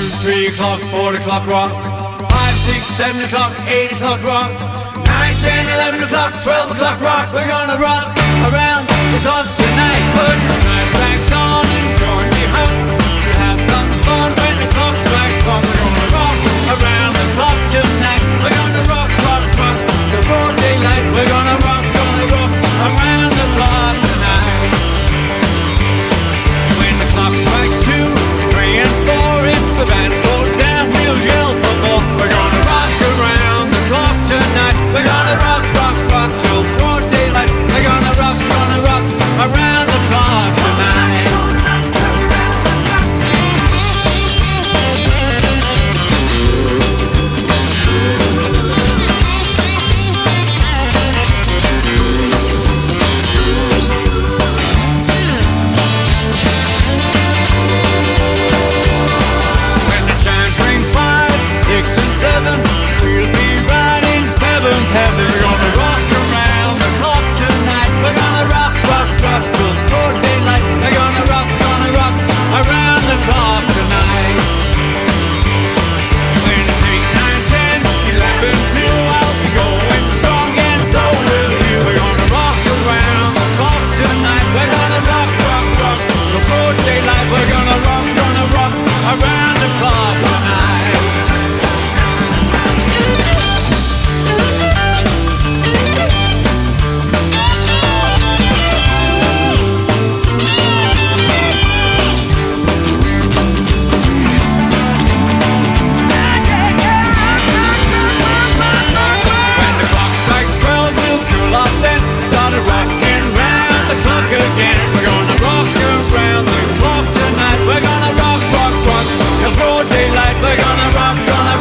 3 o'clock, 4 o'clock rock, 5, 6, 7 o'clock, 8 o'clock rock, 9, 10, 11 o'clock, 12 o'clock rock. We're gonna rock around the clock tonight. Put your night bags on and join me home. We'll have some fun when the clock strikes 1. We're gonna rock around the clock tonight. We're gonna rock, rock, rock till broad daylight. We're gonna rock around the clock tonight. When the clock strikes 2, 3 and 4, if the band slows down, we'll yell for more. We're gonna rock around the clock tonight. We're gonna rock, rock, rock till broad daylight. We're gonna rock around the clock tonight. When the chimes ring 5, 6 and 7, we'll be right in 7th heaven. We're gonna rock around the clock tonight. We're gonna rock, rock, rock till broad daylight. We're gonna rock around the clock tonight. When it's 8, 9, 10, 11, 2, I'll be going strong and so will you. We're gonna rock around the clock tonight. We're gonna rock, rock, rock till broad daylight. We're gonna rock around the clock tonight. Again. We're gonna rock around the clock tonight. We're gonna rock, rock, rock till broad daylight. We're gonna rock